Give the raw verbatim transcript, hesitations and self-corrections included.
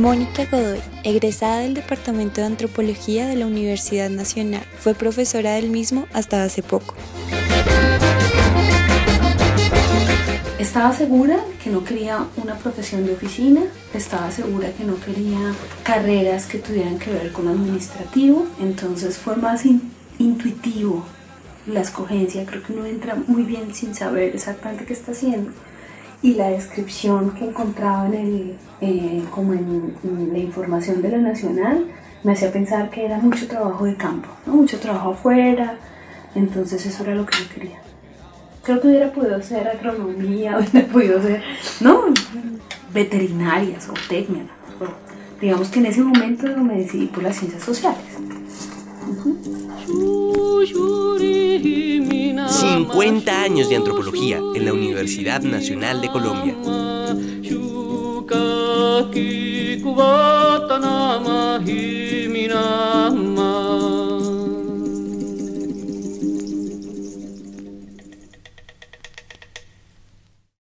Mónica Godoy, egresada del Departamento de Antropología de la Universidad Nacional, fue profesora del mismo hasta hace poco. Estaba segura que no quería una profesión de oficina, estaba segura que no quería carreras que tuvieran que ver con lo administrativo, entonces fue más in- intuitivo la escogencia. Creo que uno entra muy bien sin saber exactamente qué está haciendo, y la descripción que encontraba en, el, eh, como en, en la información de la Nacional me hacía pensar que era mucho trabajo de campo, ¿no? Mucho trabajo afuera, entonces eso era lo que yo quería. Creo que hubiera podido ser agronomía, hubiera podido ser, ¿no? Veterinaria, zootecnia, pero digamos que en ese momento me decidí por las ciencias sociales. Uh-huh. cincuenta años de antropología en la Universidad Nacional de Colombia.